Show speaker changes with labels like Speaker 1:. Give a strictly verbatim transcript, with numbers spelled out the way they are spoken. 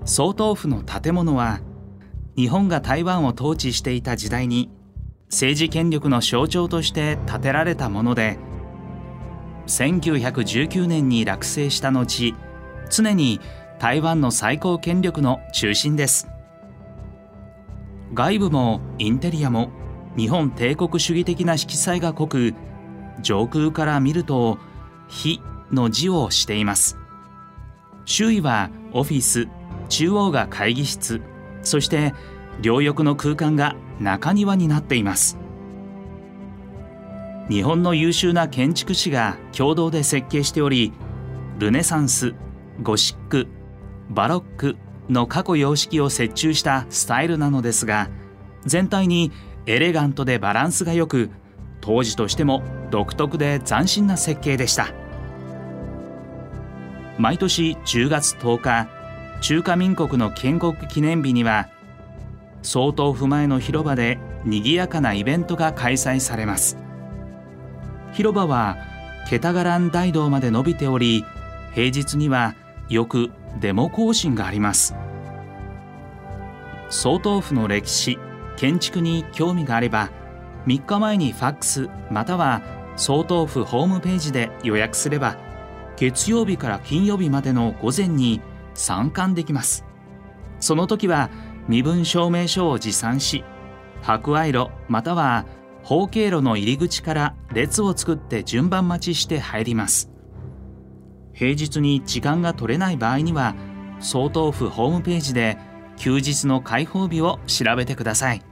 Speaker 1: 総統府の建物は日本が台湾を統治していた時代に政治権力の象徴として建てられたもので、せんきゅうひゃくじゅうきゅうねんに落成した後、常に台湾の最高権力の中心です。外部もインテリアも日本帝国主義的な色彩が濃く、上空から見ると非の字をしています。周囲はオフィス、中央が会議室、そして両翼の空間が中庭になっています。日本の優秀な建築士が共同で設計しており、ルネサンス、ゴシック、バロックの過去様式を折衷したスタイルなのですが、全体にエレガントでバランスが良く、当時としても独特で斬新な設計でした。毎年じゅうがつとおか、中華民国の建国記念日には総統府前の広場で賑やかなイベントが開催されます。広場はケタガラン大道まで伸びており、平日にはよくデモ行進があります。総統府の歴史、建築に興味があれば、みっかまえにファックスまたは総統府ホームページで予約すれば、月曜日から金曜日までの午前に参観できます。その時は身分証明書を持参し、博愛路または宝経路の入り口から列を作って順番待ちして入ります。平日に時間が取れない場合には、総統府ホームページで休日の開放日を調べてください。